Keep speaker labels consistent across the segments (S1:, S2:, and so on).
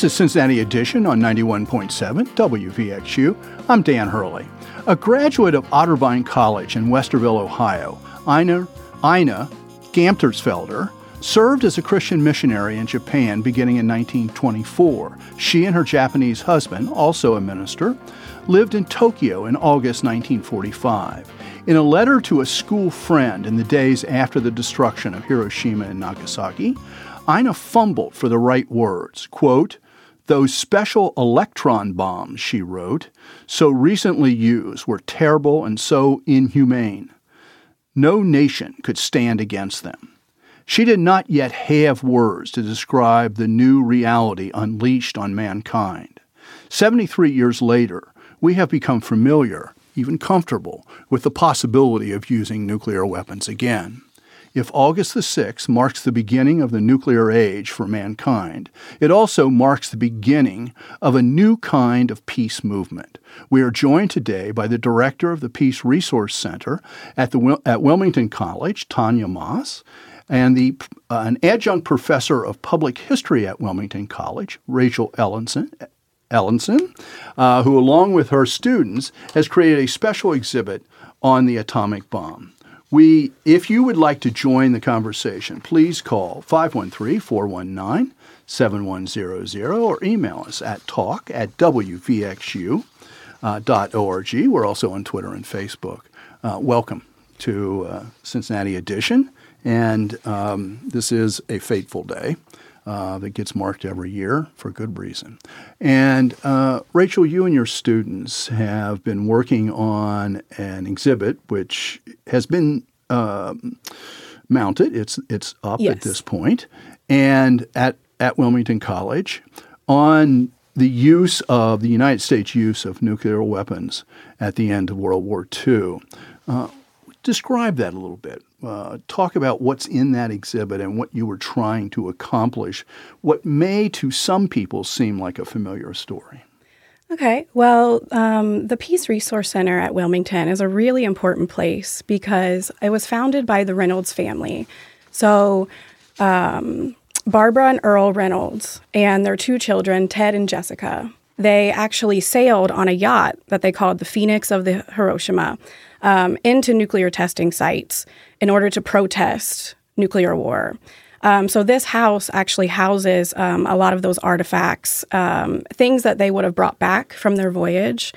S1: is Cincinnati Edition on 91.7 WVXU. I'm Dan Hurley. A graduate of Otterbein College in Westerville, Ohio, Ina Gamtersfelder served as a Christian missionary in Japan beginning in 1924. She and her Japanese husband, also a minister, lived in Tokyo in August 1945. In a letter to a school friend in the days after the destruction of Hiroshima and Nagasaki, Ina fumbled for the right words. Quote, "Those special electron bombs," she wrote, "so recently used were terrible and so inhumane. No nation could stand against them." She did not yet have words to describe the new reality unleashed on mankind. 73 years later, we have become familiar, even comfortable, with the possibility of using nuclear weapons again. If August the 6th marks the beginning of the nuclear age for mankind, it also marks the beginning of a new kind of peace movement. We are joined today by the director of the Peace Resource Center at Wilmington College, Tanya Moss, and an adjunct professor of public history at Wilmington College, Rachel Ellenson, who, along with her students, has created a special exhibit on the atomic bomb. If you would like to join the conversation, please call 513-419-7100 or email us at talk@wvxu.org. We're also on Twitter and Facebook. Welcome to Cincinnati Edition. And this is a fateful day that gets marked every year for good reason. And Rachel, you and your students have been working on an exhibit which has been mounted. It's up at this point, and at Wilmington College on the use of the United States use of nuclear weapons at the end of World War II. Describe that a little bit. Talk about what's in that exhibit and what you were trying to accomplish, what may to some people seem like a familiar story.
S2: Okay. Well, the Peace Resource Center at Wilmington is a really important place because it was founded by the Reynolds family. So Barbara and Earl Reynolds and their two children, Ted and Jessica, they actually sailed on a yacht that they called the Phoenix of the Hiroshima into nuclear testing sites in order to protest nuclear war. So this house actually houses a lot of those artifacts, things that they would have brought back from their voyage.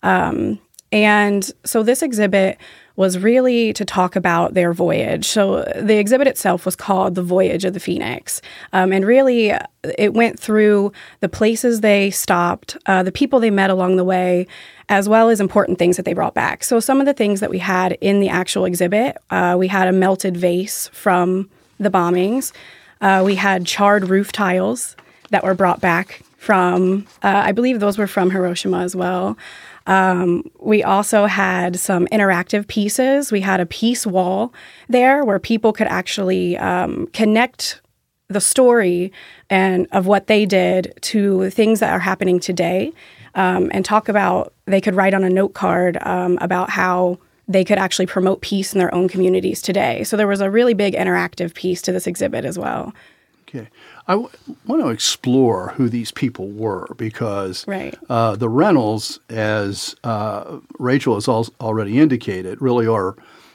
S2: And so this exhibit was really to talk about their voyage. So the exhibit itself was called The Voyage of the Phoenix. And really, it went through the places they stopped, the people they met along the way, as well as important things that they brought back. So some of the things that we had in the actual exhibit, we had a melted vase from the bombings. We had charred roof tiles that were brought back from, I believe those were from Hiroshima as well. We also had some interactive pieces. We had a peace wall there where people could actually connect the story and of what they did to things that are happening today, and talk about, they could write on a note card about how they could actually promote peace in their own communities today. So there was a really big interactive piece to this exhibit as well.
S1: Okay. I want to explore who these people were because the Reynolds, as Rachel has already indicated, really are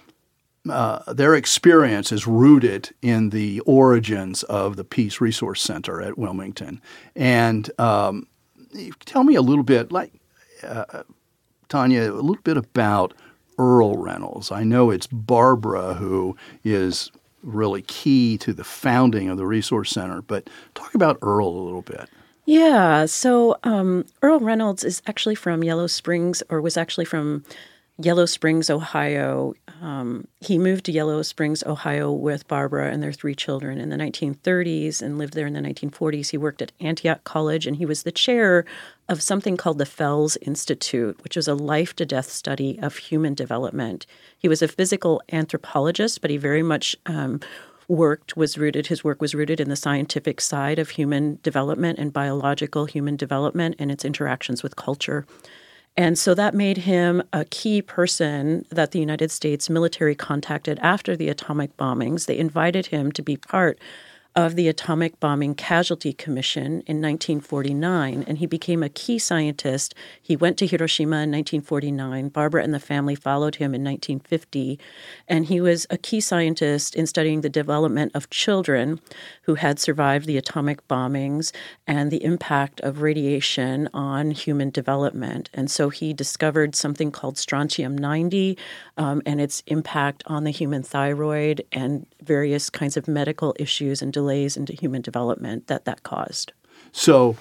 S1: their experience is rooted in the origins of the Peace Resource Center at Wilmington. And tell me a little bit, Tanya, a little bit about Earl Reynolds. I know it's Barbara who is really key to the founding of the Resource Center, but talk about Earl a little bit.
S3: Yeah, so Earl Reynolds is actually from Yellow Springs, or was actually from Yellow Springs, Ohio. He moved to Yellow Springs, Ohio with Barbara and their three children in the 1930s and lived there in the 1940s. He worked at Antioch College, and he was the chair of something called the Fells Institute, which was a life-to-death study of human development. He was a physical anthropologist, but he very much his work was rooted in the scientific side of human development and biological human development and its interactions with culture. And so that made him a key person that the United States military contacted after the atomic bombings. They invited him to be part of the Atomic Bombing Casualty Commission in 1949, and he became a key scientist. He went to Hiroshima in 1949. Barbara and the family followed him in 1950, and he was a key scientist in studying the development of children who had survived the atomic bombings and the impact of radiation on human development. And so he discovered something called strontium-90 and its impact on the human thyroid and various kinds of medical issues and delays into human development that caused.
S1: So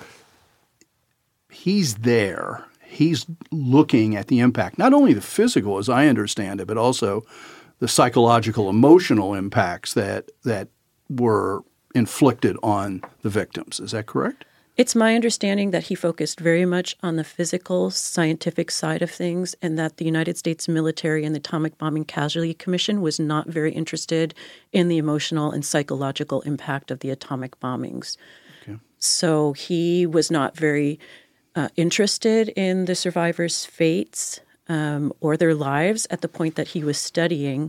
S1: he's there. He's looking at the impact, not only the physical, as I understand it, but also the psychological, emotional impacts that were inflicted on the victims. Is that correct?
S3: It's my understanding that he focused very much on the physical, scientific side of things, and that the United States military and the Atomic Bombing Casualty Commission was not very interested in the emotional and psychological impact of the atomic bombings. Okay. So he was not very interested in the survivors' fates or their lives at the point that he was studying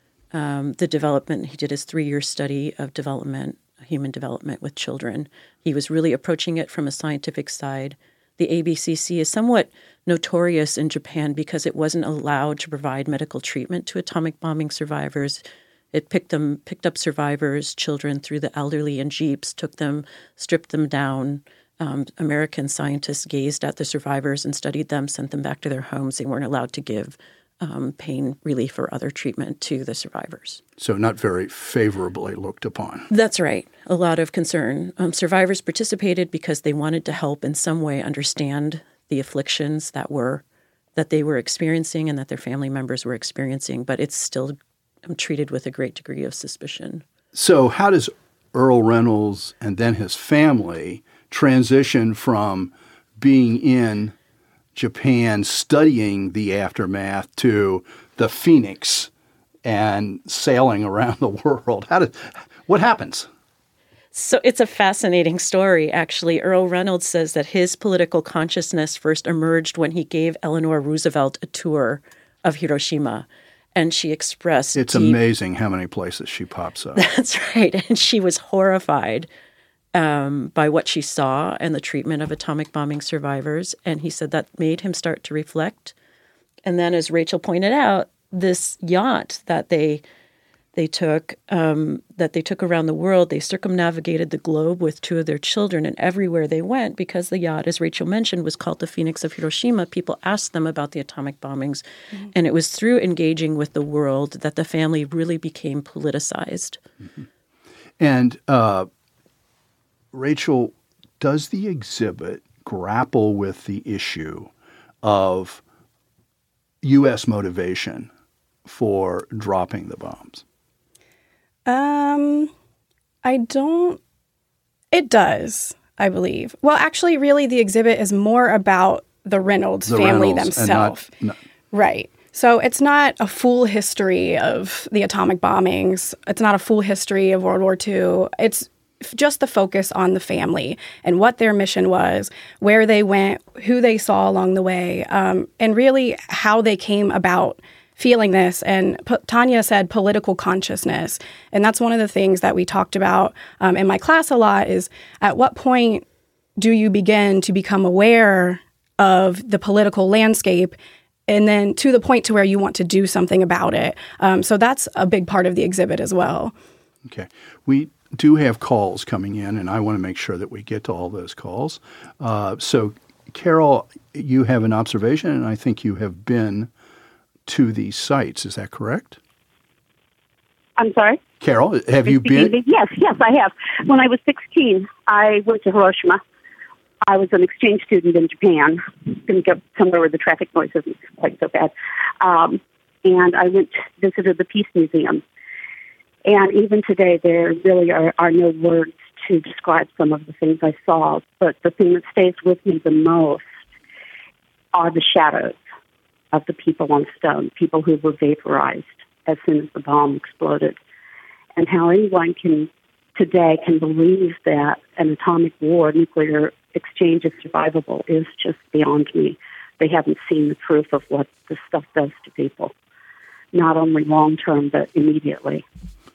S3: the development. He did his 3-year study of human development with children. He was really approaching it from a scientific side. The ABCC is somewhat notorious in Japan because it wasn't allowed to provide medical treatment to atomic bombing survivors. It picked up survivors, children, through the elderly in jeeps, took them, stripped them down. American scientists gazed at the survivors and studied them, sent them back to their homes. They weren't allowed to give pain relief or other treatment to the survivors.
S1: So not very favorably looked upon.
S3: That's right. A lot of concern. Survivors participated because they wanted to help in some way understand the afflictions that they were experiencing and that their family members were experiencing, but it's still treated with a great degree of suspicion.
S1: So how does Earl Reynolds and then his family transition from being in Japan studying the aftermath to the Phoenix and sailing around the world? What happens?
S3: So it's a fascinating story, actually. Earl Reynolds says that his political consciousness first emerged when he gave Eleanor Roosevelt a tour of Hiroshima. And she expressed
S1: It's amazing how many places she pops up.
S3: That's right. And she was horrified by what she saw and the treatment of atomic bombing survivors. And he said that made him start to reflect. And then, as Rachel pointed out, this yacht that they took around the world, they circumnavigated the globe with 2 of their children, and everywhere they went, because the yacht, as Rachel mentioned, was called the Phoenix of Hiroshima, people asked them about the atomic bombings. Mm-hmm. And it was through engaging with the world that the family really became politicized.
S1: Mm-hmm. And Rachel, does the exhibit grapple with the issue of U.S. motivation for dropping the bombs?
S2: It does, I believe. Well, actually, really, the exhibit is more about the Reynolds family themselves. Right. So it's not a full history of the atomic bombings. It's not a full history of World War II. It's just the focus on the family and what their mission was, where they went, who they saw along the way, and really how they came about feeling this. And Tanya said political consciousness. And that's one of the things that we talked about in my class a lot is at what point do you begin to become aware of the political landscape and then to the point to where you want to do something about it. So that's a big part of the exhibit as well.
S1: Okay. We do have calls coming in, and I want to make sure that we get to all those calls. So, Carol, you have an observation, and I think you have been to these sites. Is that correct?
S4: I'm sorry?
S1: Carol, have you been?
S4: Yes, I have. When I was 16, I went to Hiroshima. I was an exchange student in Japan. Didn't get somewhere where the traffic noise isn't quite so bad. And I visited the Peace Museum. And even today, there really are no words to describe some of the things I saw. But the thing that stays with me the most are the shadows of the people on stone, people who were vaporized as soon as the bomb exploded. And how anyone today can believe that an atomic war, nuclear exchange is survivable is just beyond me. They haven't seen the proof of what this stuff does to people, not only long-term, but immediately.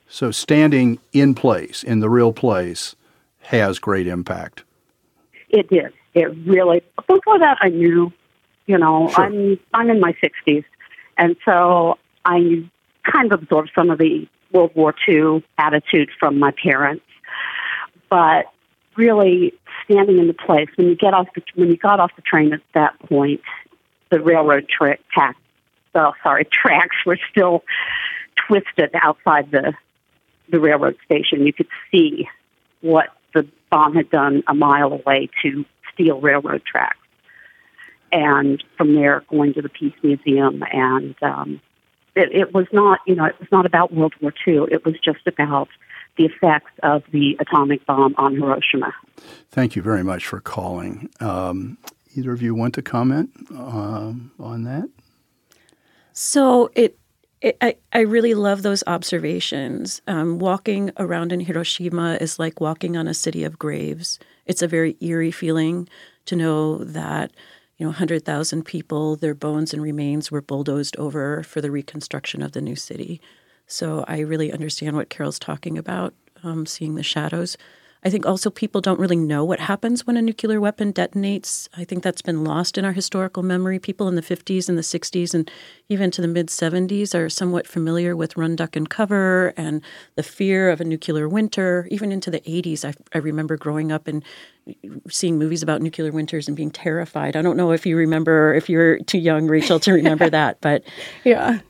S1: So standing in place, in the real place, has great impact.
S4: It did. It really. Before that, I knew,
S1: Sure.
S4: I'm in my 60s, and so I kind of absorbed some of the World War II attitude from my parents. But really, standing in the place when you got off the train at that point, the railroad tracks were still twisted outside the railroad station. You could see what the bomb had done a mile away to steel railroad tracks. And from there, going to the Peace Museum, and it was not about World War II. It was just about the effects of the atomic bomb on Hiroshima.
S1: Thank you very much for calling. Either of you want to comment on that?
S3: So I really love those observations. Walking around in Hiroshima is like walking on a city of graves. It's a very eerie feeling to know that 100,000 people, their bones and remains were bulldozed over for the reconstruction of the new city. So I really understand what Carol's talking about, seeing the shadows. I think also people don't really know what happens when a nuclear weapon detonates. I think that's been lost in our historical memory. People in the 50s and the 60s and even to the mid-70s are somewhat familiar with run, duck, and cover and the fear of a nuclear winter. Even into the 80s, I remember growing up and seeing movies about nuclear winters and being terrified. I don't know if you remember, if you're too young, Rachel, to remember that. But
S2: yeah.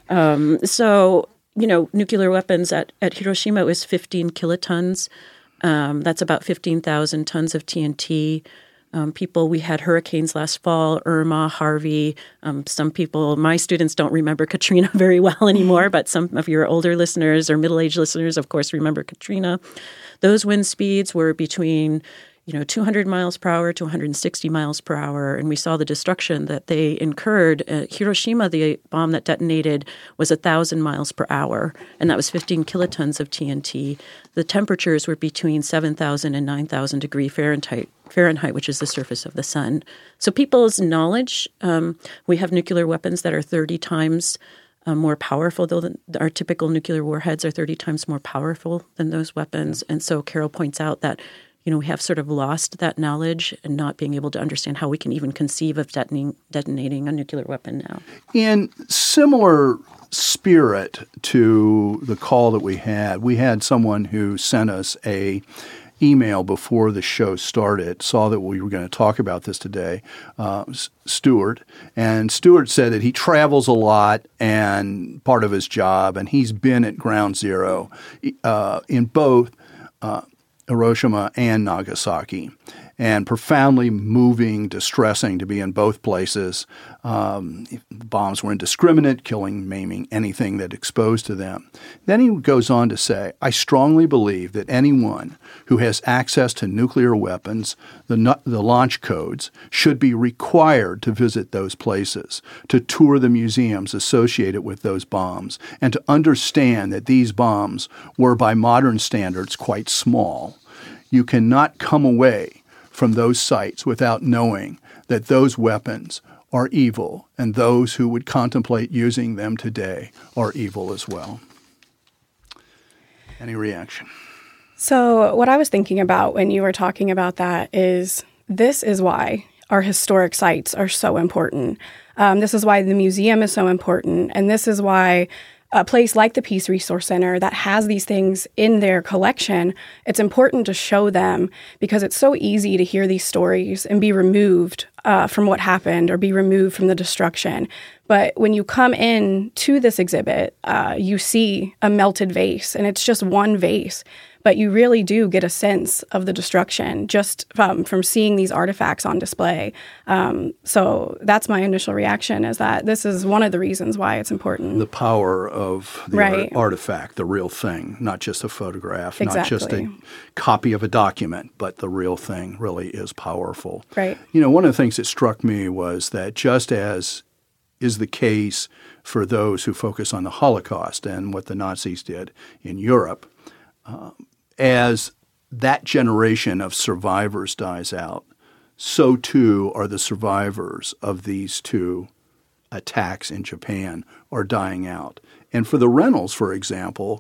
S3: Nuclear weapons at Hiroshima was 15 kilotons. That's about 15,000 tons of TNT. We had hurricanes last fall, Irma, Harvey. Some people, my students don't remember Katrina very well anymore, but some of your older listeners or middle-aged listeners, of course, remember Katrina. Those wind speeds were between 200 miles per hour to 160 miles per hour. And we saw the destruction that they incurred. Hiroshima, the bomb that detonated, was 1,000 miles per hour, and that was 15 kilotons of TNT. The temperatures were between 7,000 and 9,000 degrees Fahrenheit, which is the surface of the sun. So people's knowledge, we have nuclear weapons that are 30 times more powerful, though our typical nuclear warheads are 30 times more powerful than those weapons. And so Carol points out that we have sort of lost that knowledge and not being able to understand how we can even conceive of detonating a nuclear weapon now.
S1: In similar spirit to the call that we had someone who sent us a email before the show started, saw that we were going to talk about this today, Stuart. And Stuart said that he travels a lot and part of his job, and he's been at Ground Zero in both Hiroshima and Nagasaki, and profoundly moving, distressing to be in both places. Bombs were indiscriminate, killing, maiming anything that exposed to them. Then he goes on to say, I strongly believe that anyone who has access to nuclear weapons, the launch codes, should be required to visit those places, to tour the museums associated with those bombs, and to understand that these bombs were, by modern standards, quite small. You cannot come away from those sites without knowing that those weapons are evil, and those who would contemplate using them today are evil as well. Any reaction?
S2: So what I was thinking about when you were talking about that is this is why our historic sites are so important. This is why the museum is so important, and this is why a place like the Peace Resource Center that has these things in their collection, it's important to show them because it's so easy to hear these stories and be removed from what happened or be removed from the destruction. But when you come in to this exhibit, you see a melted vase, and it's just one vase. But you really do get a sense of the destruction just from seeing these artifacts on display. So that's my initial reaction, is that this is one of the reasons why it's important.
S1: The power of the
S2: right.
S1: artifact, the real thing, not just a photograph,
S2: exactly.
S1: not just a copy of a document, but the real thing really is powerful.
S2: Right.
S1: One of the things that struck me was that just as is the case for those who focus on the Holocaust and what the Nazis did in Europe, as that generation of survivors dies out, so too are the survivors of these two attacks in Japan are dying out. And for the Reynolds, for example,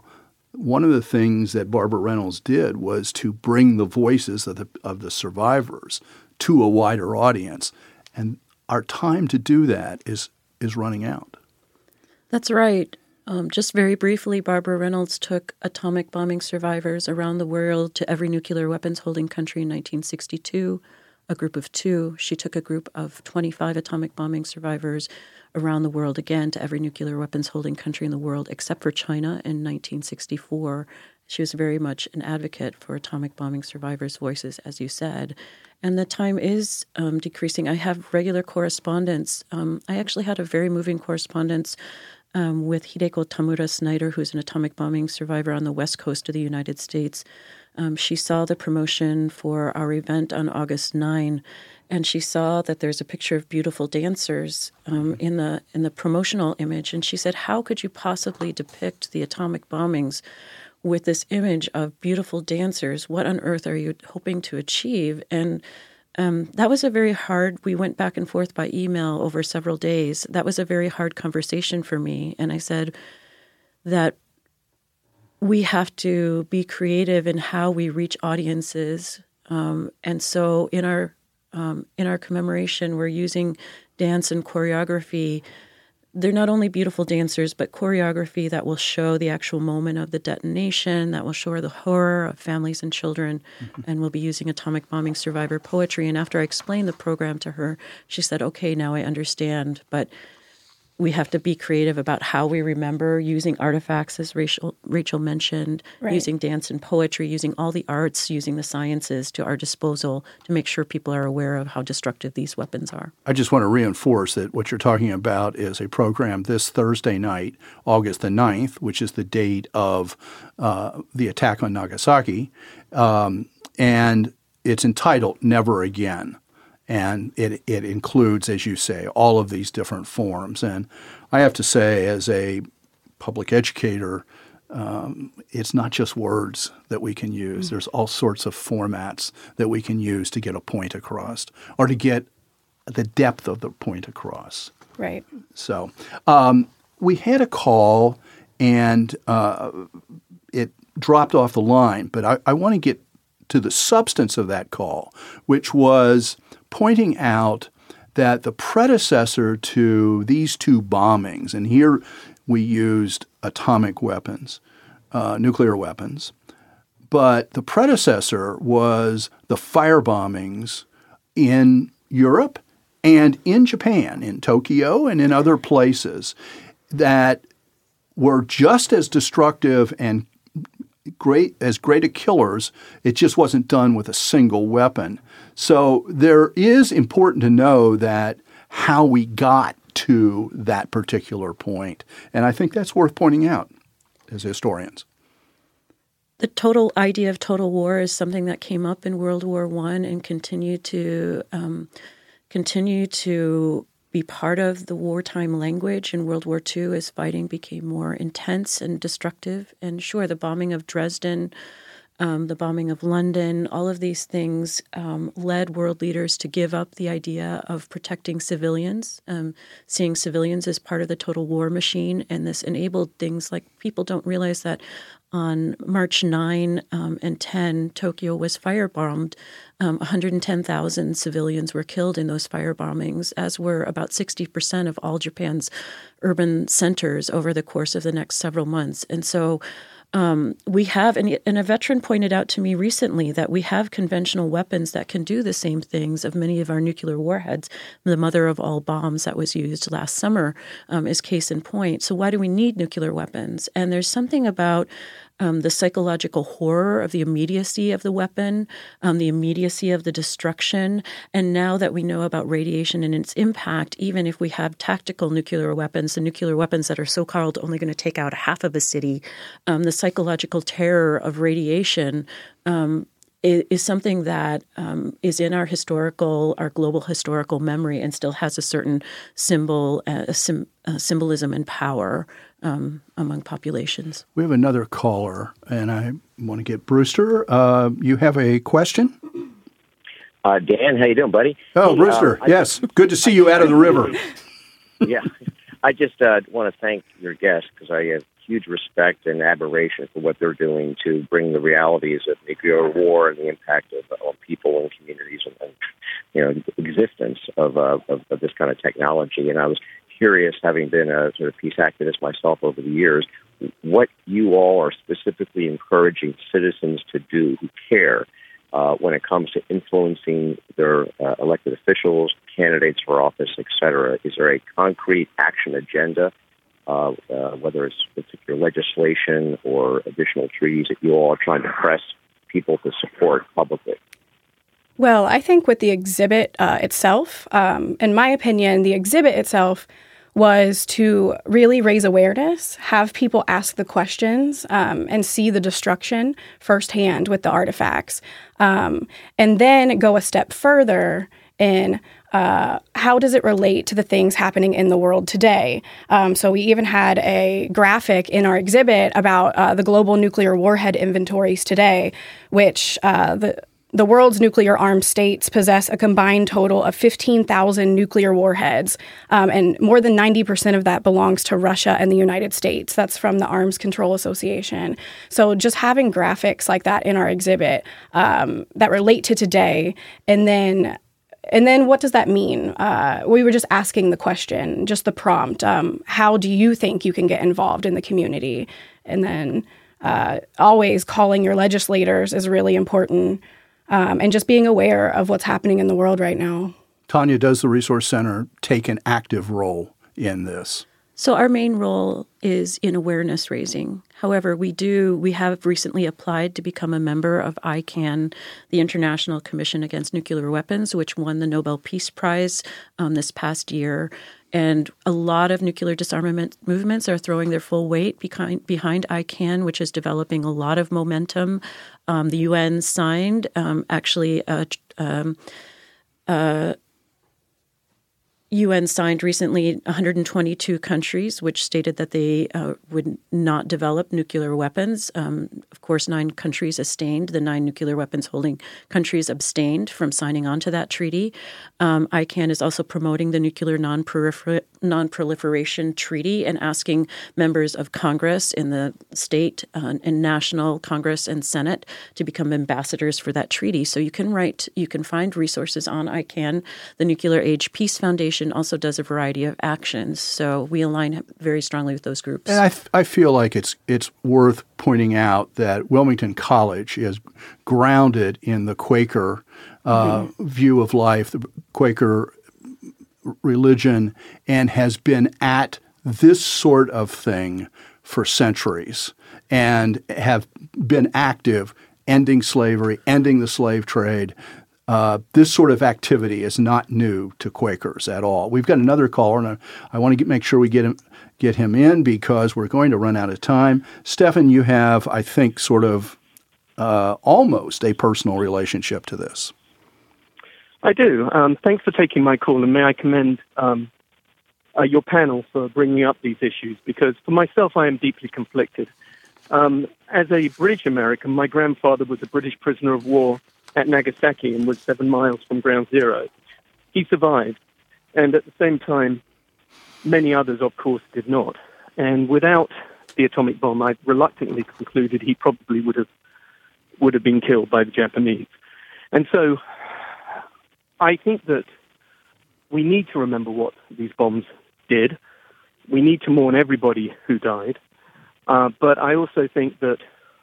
S1: one of the things that Barbara Reynolds did was to bring the voices of the survivors to a wider audience. And our time to do that is running out.
S3: That's right. Just very briefly, Barbara Reynolds took atomic bombing survivors around the world to every nuclear weapons holding country in 1962, a group of 2. She took a group of 25 atomic bombing survivors around the world again to every nuclear weapons holding country in the world except for China in 1964. She was very much an advocate for atomic bombing survivors' voices, as you said. And the time is decreasing. I have regular correspondence. I actually had a very moving correspondence with Hideko Tamura Snyder, who's an atomic bombing survivor on the west coast of the United States. She saw the promotion for our event on August 9, and she saw that there's a picture of beautiful dancers in the promotional image. And she said, how could you possibly depict the atomic bombings with this image of beautiful dancers? What on earth are you hoping to achieve? And that was a very hard, we went back and forth by email over several days. That was a very hard conversation for me. And I said that we have to be creative in how we reach audiences. And so in our commemoration, we're using dance and choreography. They're not only beautiful dancers, but choreography that will show the actual moment of the detonation, that will show the horror of families and children, and we'll be using atomic bombing survivor poetry. And after I explained the program to her, she said, okay, now I understand, but we have to be creative about how we remember, using artifacts, as Rachel mentioned, right, using dance and poetry, using all the arts, using the sciences to our disposal to make sure people are aware of how destructive these weapons are.
S1: I just want to reinforce that what you're talking about is a program this Thursday night, August the 9th, which is the date of the attack on Nagasaki, and it's entitled Never Again. And it includes, as you say, all of these different forms. And I have to say, as a public educator, it's not just words that we can use. Mm-hmm. There's all sorts of formats that we can use to get a point across or to get the depth of the point across.
S2: Right.
S1: So we had a call, and it dropped off the line. But I want to get to the substance of that call, which was pointing out that the predecessor to these 2 bombings, and here we used atomic weapons, nuclear weapons, but the predecessor was the fire bombings in Europe and in Japan, in Tokyo and in other places that were just as destructive and great a killers. It just wasn't done with a single weapon. So there is important to know that how we got to that particular point. And I think that's worth pointing out as historians.
S3: The total idea of total war is something that came up in World War I and continued to be part of the wartime language in World War II as fighting became more intense and destructive. And sure, the bombing of Dresden, the bombing of London, all of these things led world leaders to give up the idea of protecting civilians, seeing civilians as part of the total war machine. And this enabled things like people don't realize that on March 9 and 10, Tokyo was firebombed. 110,000 civilians were killed in those fire bombings, as were about 60% of all Japan's urban centers over the course of the next several months. And so we have, and a veteran pointed out to me recently that we have conventional weapons that can do the same things of many of our nuclear warheads. The mother of all bombs that was used last summer is case in point. So why do we need nuclear weapons? And there's something about the psychological horror of the immediacy of the weapon, the immediacy of the destruction. And now that we know about radiation and its impact, even if we have tactical nuclear weapons, the nuclear weapons that are so-called only going to take out half of a city, the psychological terror of radiation is something that is in our global historical memory and still has a certain symbolism and power among populations.
S1: We have another caller, and I want to get Brewster. You have a question?
S5: Dan, how you doing, buddy?
S1: Oh, Brewster, yes. Good to see you out of the river.
S5: Yeah. I just want to thank your guest because I huge respect and admiration for what they're doing to bring the realities of nuclear war and the impact on people and communities and existence of this kind of technology. And I was curious, having been a sort of peace activist myself over the years, what you all are specifically encouraging citizens to do who care when it comes to influencing their elected officials, candidates for office, et cetera. Is there a concrete action agenda, whether it's particular legislation or additional treaties that you all are trying to press people to support publicly?
S2: Well, I think with the exhibit itself, in my opinion, the exhibit itself was to really raise awareness, have people ask the questions, and see the destruction firsthand with the artifacts. And then go a step further in how does it relate to the things happening in the world today? So we even had a graphic in our exhibit about the global nuclear warhead inventories today, which the world's nuclear-armed states possess a combined total of 15,000 nuclear warheads, and more than 90% of that belongs to Russia and the United States. That's from the Arms Control Association. So just having graphics like that in our exhibit that relate to today, and then what does that mean? We were just asking the question, just the prompt, how do you think you can get involved in the community? And then always calling your legislators is really important. And just being aware of what's happening in the world right now.
S1: Tanya, does the Resource Center take an active role in this?
S3: So our main role is in awareness raising. However, we have recently applied to become a member of ICAN, the International Commission Against Nuclear Weapons, which won the Nobel Peace Prize this past year. And a lot of nuclear disarmament movements are throwing their full weight behind ICAN, which is developing a lot of momentum. The UN signed UN signed recently 122 countries, which stated that they would not develop nuclear weapons. Of course, 9 countries abstained. The 9 nuclear weapons holding countries abstained from signing on to that treaty. ICAN is also promoting the Nuclear Non-Proliferation Treaty and asking members of Congress in the state and national Congress and Senate to become ambassadors for that treaty. So you can find resources on ICAN. The Nuclear Age Peace Foundation also does a variety of actions. So we align very strongly with those groups.
S1: And I feel like it's worth pointing out that Wilmington College is grounded in the Quaker view of life, the Quaker religion, and has been at this sort of thing for centuries and have been active ending slavery, ending the slave trade. This sort of activity is not new to Quakers at all. We've got another caller, and I want to make sure we get him in because we're going to run out of time. Stephan, you have, I think, sort of almost a personal relationship to this.
S6: I do. Thanks for taking my call, and may I commend your panel for bringing up these issues, because for myself, I am deeply conflicted. As a British American, my grandfather was a British prisoner of war at Nagasaki and was 7 miles from ground zero. He survived, and at the same time, many others, of course, did not. And without the atomic bomb, I reluctantly concluded he probably would have been killed by the Japanese. And so I think that we need to remember what these bombs did. We need to mourn everybody who died. But I also think that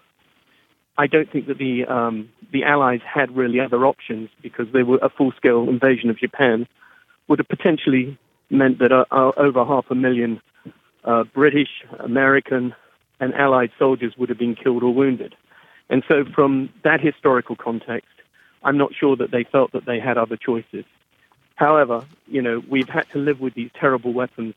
S6: I don't think that the Allies had really other options, because they were a full-scale invasion of Japan would have potentially meant that over 500,000 British, American, and Allied soldiers would have been killed or wounded. And so from that historical context, I'm not sure that they felt that they had other choices. However, we've had to live with these terrible weapons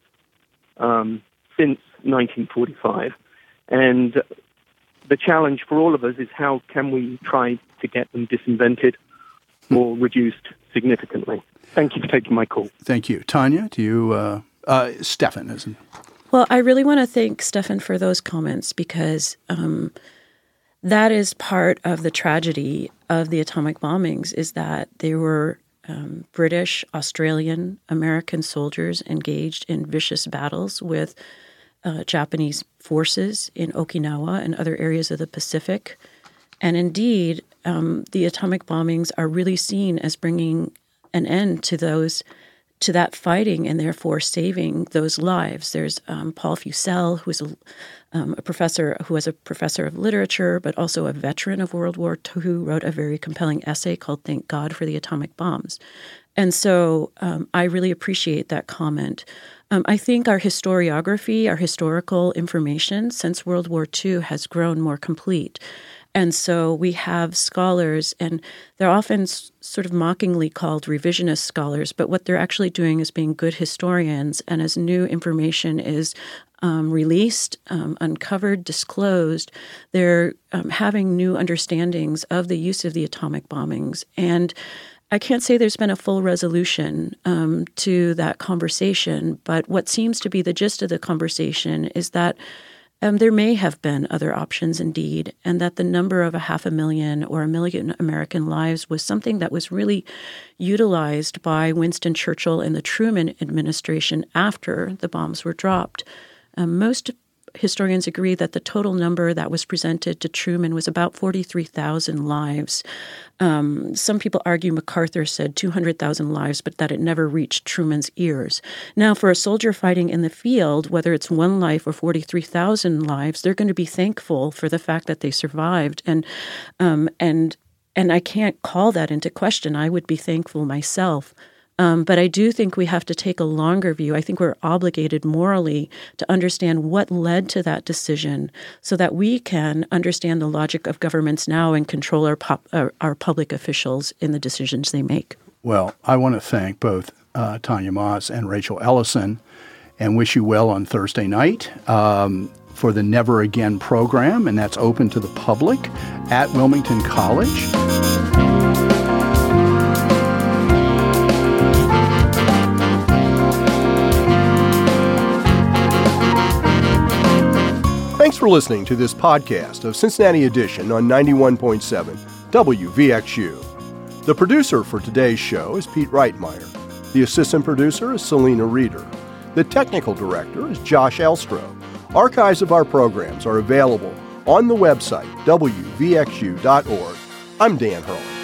S6: since 1945. And the challenge for all of us is how can we try to get them disinvented or reduced significantly. Thank you for taking my call.
S1: Thank you. Tanya, do you Stephan, isn't it?
S3: Well, I really want to thank Stephan for those comments, because that is part of the tragedy of the atomic bombings, is that there were British, Australian, American soldiers engaged in vicious battles with Japanese forces in Okinawa and other areas of the Pacific. And indeed, the atomic bombings are really seen as bringing an end to that fighting and therefore saving those lives. There's Paul Fussell, who is a professor of literature, but also a veteran of World War II, who wrote a very compelling essay called "Thank God for the Atomic Bombs." And so I really appreciate that comment. I think our historiography, our historical information since World War II has grown more complete. And so we have scholars, and they're often sort of mockingly called revisionist scholars, but what they're actually doing is being good historians. And as new information is released, uncovered, disclosed, they're having new understandings of the use of the atomic bombings. And I can't say there's been a full resolution to that conversation, but what seems to be the gist of the conversation is that there may have been other options indeed, and that the number of 500,000 or 1 million American lives was something that was really utilized by Winston Churchill and the Truman administration after the bombs were dropped. Most historians agree that the total number that was presented to Truman was about 43,000 lives. Some people argue MacArthur said 200,000 lives, but that it never reached Truman's ears. Now, for a soldier fighting in the field, whether it's one life or 43,000 lives, they're going to be thankful for the fact that they survived. And I can't call that into question. I would be thankful myself. But I do think we have to take a longer view. I think we're obligated morally to understand what led to that decision so that we can understand the logic of governments now and control our public officials in the decisions they make.
S1: Well, I want to thank both Tanya Moss and Rachel Ellison and wish you well on Thursday night for the Never Again program, and that's open to the public at Wilmington College.
S7: Thanks for listening to this podcast of Cincinnati Edition on 91.7 WVXU. The producer for today's show is Pete Reitmeyer. The assistant producer is Selena Reeder. The technical director is Josh Elstro. Archives of our programs are available on the website, WVXU.org. I'm Dan Hurley.